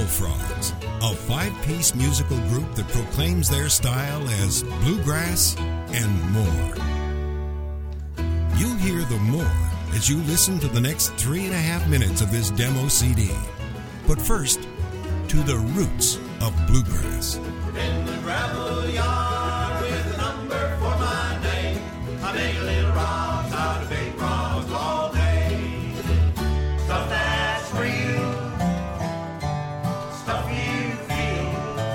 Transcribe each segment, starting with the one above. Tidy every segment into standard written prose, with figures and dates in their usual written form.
Bullfrogs, a five-piece musical group that proclaims their style as bluegrass and more. You'll hear the more as you listen to the next 3.5 minutes of this demo CD. But first, to the roots of bluegrass. In the gravel yard with a number for my name, I make little rocks out of big rocks all day. Stuff that's real, stuff you feel,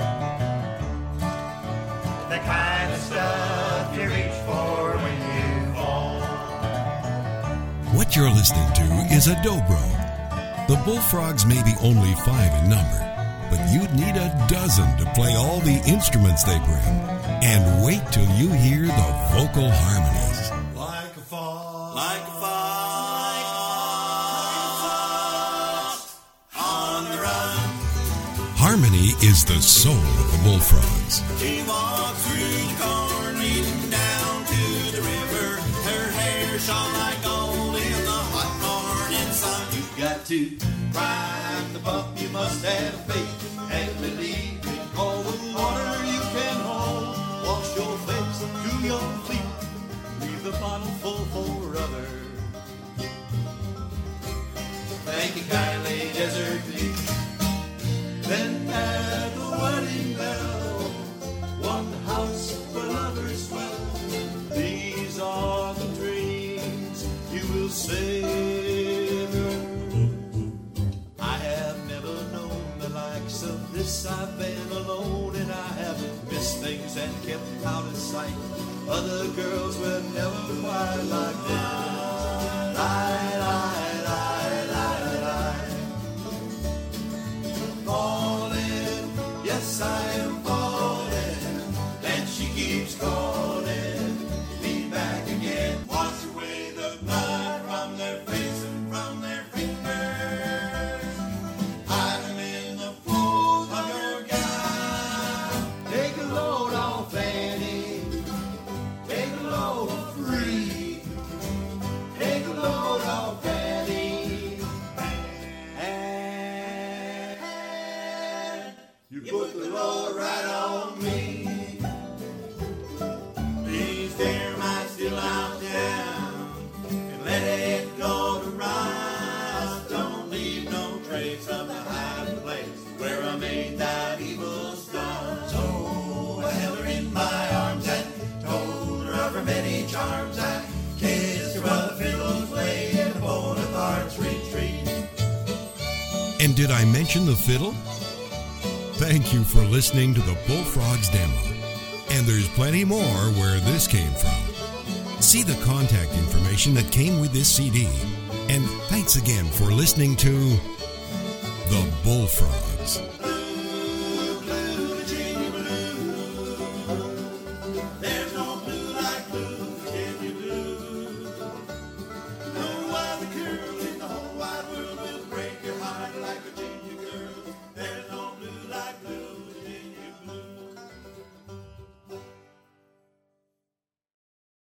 the kind of stuff you reach for when you fall. What you're listening to is a dobro. The Bullfrogs may be only 5 in number, but you'd need a dozen to play all the instruments they bring. And wait till you hear the vocal harmonies. Like a fox, like a fox, on the run. Harmony is the soul of the Bullfrogs. She walks through the corn, leading down to the river. Her hair shone like gold in the hot morning sun. You got to ride the bump, you must have faith and believe in cold water you can hold. Wash your face to your feet, leave the bottle full for others. Thank you kindly, desert bee. Then at the wedding bell, one house where lovers dwell. These are the dreams you will savor. I have never known the likes of this. I've been alone and I have missed things and kept out of sight. Other girls were never quite like this. Lie, lie, lie, lie, lie. Falling, yes I am falling, and she keeps calling me back again. Wash away the blood from their face and from their fingers. Hide them in the folds of your gown. Take a load off Annie, take a load off Free, take a load off Annie, and you put the load right on me. Please tear my steel out down and let it go to rust. Don't leave no trace of the hiding place where I made that evil start. So I held her in my arms and told her of her many charms. I kissed her while the fiddles played in the Bonaparte's retreat. And did I mention the fiddle? Thank you for listening to the Bullfrogs demo. And there's plenty more where this came from. See the contact information that came with this CD. And thanks again for listening to The Bullfrogs.